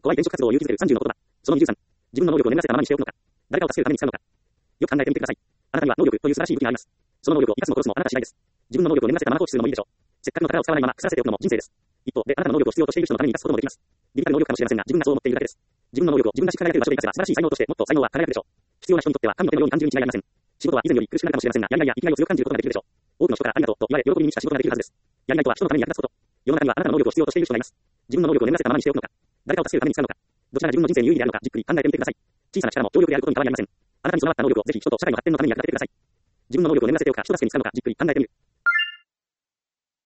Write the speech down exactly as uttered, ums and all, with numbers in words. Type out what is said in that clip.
怖い転職活動を勇気づけるさんじゅうの言葉。そのにじゅうさん。自分の能力を眠らせたままにしておくのか。誰かを助けるために使うのか。よく考えてみてください。あなたには能力という素晴らしい武器があります。その能力を生かすも殺すもあなた次第です。自分の能力を眠らせたまま放置するのもいいでしょう。せっかくの宝を使わないまま腐らせておくのも人生です。一方で、あなたの能力を必要としている人のために生かすこともできます。ビビたる能力かもしれませんが、自分がそう思っているだけです。自分の能力を自分がしっかり輝ける場所で生かせば素晴らしい才能としてもっと才能は輝くでしょう。必要な人にとっては神の手のように単純に違いありません。仕事は以前より苦しくなるかもしれませんが、やりがいや生きがいを強く感じることができるでしょう。多くの人からありがとうと言われ、喜びに満ちた仕事ができるはずです。やりがいとは人のために役立つこと。世の中にはあなたの能力を必要としている人がいます。自分の能力を眠らせたままにしておくのか。誰かを助けるために使うのか。どちらが自分の人生に有利であるのか、じっくり考えてみてください。小さな力も強力であることに変わりありません。あなたに備わった能力をぜひ人と社会の発展のために役立ててください。自分の能力を眠らせておくか、人助けに使うのか、じっくり考えてみる。